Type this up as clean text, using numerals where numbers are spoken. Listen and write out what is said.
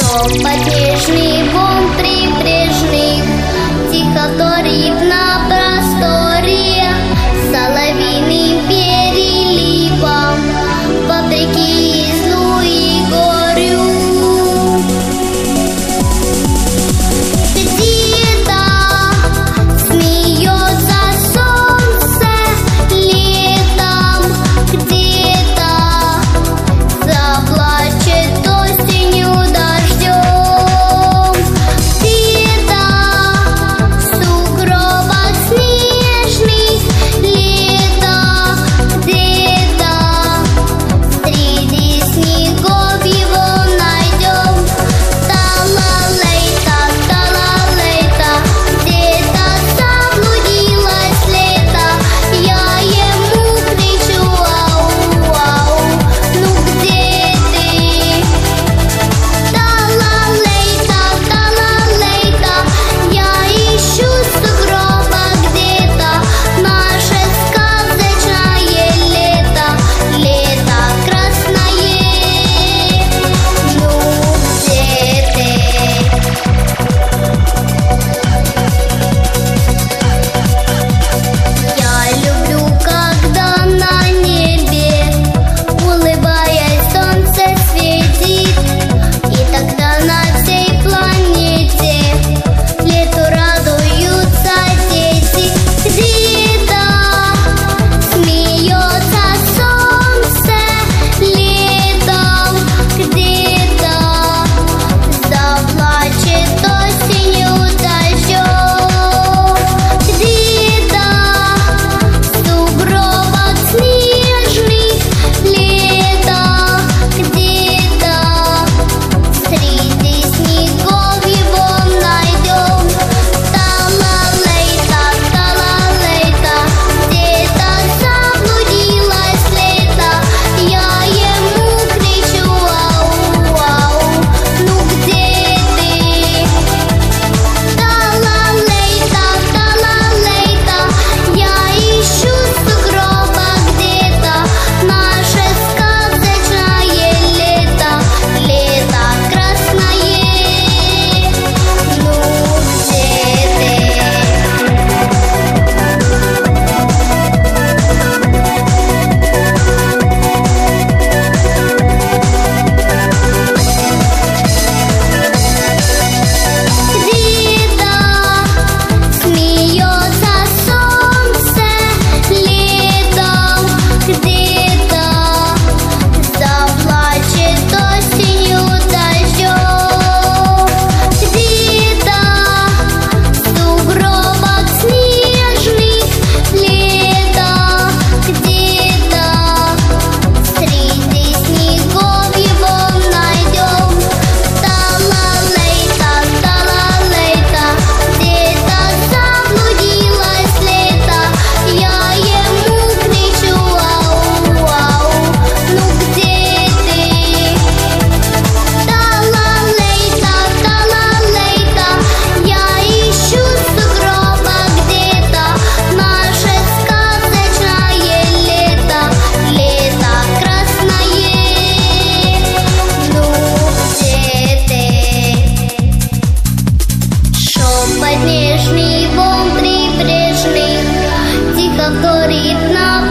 Шепот нежный, вон прибрежный, тихо вторит на просторе соловьиным переливом, вопреки злу и горю. Где-то смеется солнце летом, где-то заплачет осенью дождем, где-то в сугробах снежных лето, где-то среди снегов его найдем. Талалейта, талалейта, где-то заблудилось лето, я ему кричу: ау, ау, ну где ты? Талалейта, талалейта, я ищу в сугробах где-то наше сказочное лето, лето красное. Ну где ты? Я люблю, когда на небе, улыбаясь, солнце светит, и тогда на всей планете лету радуются дети. Где-то смеется солнце летом, где-то заплачет осенью дождем, где-то в сугробах снежных лето, где-то среди снегов его найдем. Талалейта, талалейта, где-то заблудилось лето, я ему кричу: ау, ау, ну где ты? Талалейта, талалейта, я ищу в сугробах где-то наше сказочное лето, лето красное. Ну где ты? Где-то смеется солнце летом, где-то заплачет осенью дождем, где-то в сугробах снежных лето, где-то среди снегов его найдем. Талалейта, талалейта, где-то заблудилось лето, я ему кричу: ау, ау, ну где ты? Талалейта, талалейта, я ищу в сугробах где-то наше сказочное лето, лето красное. Ну где ты? Шепот нежный, вон прибрежный, тихо вторит на